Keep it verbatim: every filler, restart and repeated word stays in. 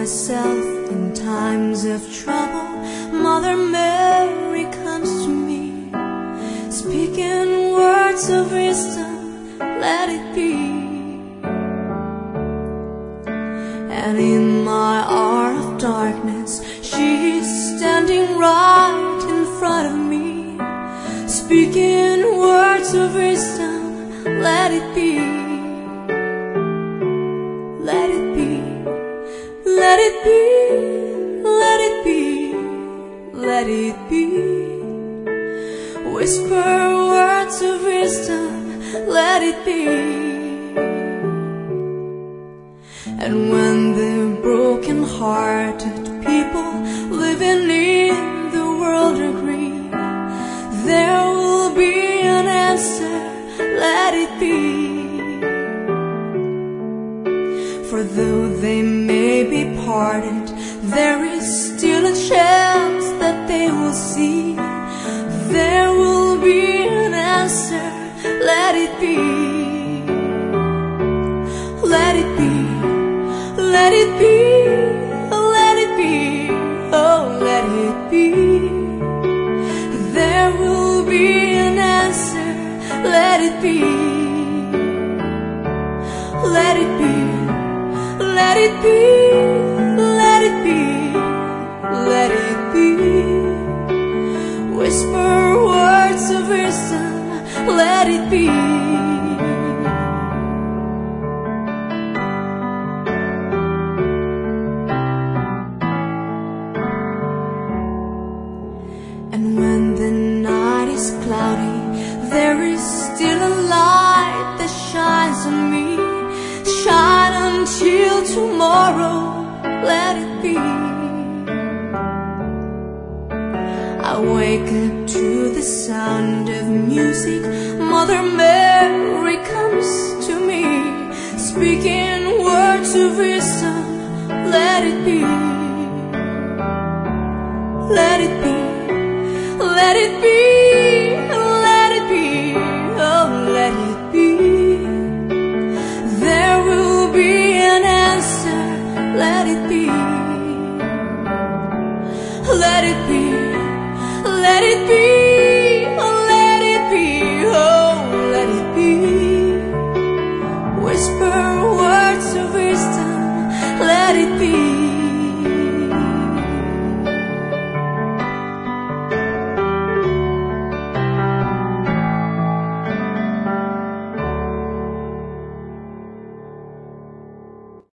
myself in times of trouble, Mother Mary comes to me, speaking words of wisdom, let it be. And in my hour of darkness, she is standing right in front of me, speaking words of wisdom, let it be. Let it be, let it be, let it be, let it be. Whisper words of wisdom, let it be. And when the broken-hearted people living in the world agree, there will be an answer, let it be. For though they may be parted, there is still a chance that they will see. There will be an answer, let it be. Let it be, let it be, let it be, oh let it be. There will be an answer, let it be. Let it be. Let it be, let it be, let it be. Whisper words of wisdom, let it be. And when the night is cloudy, there is still a light that shines on me. Shine until tomorrow, let it be. I wake up to the sound of music, Mother Mary comes to me, speaking words of wisdom, let it be. Let it be, let it be, let it be, oh let it be. There will be an answer, let it be. Let it be, let it be.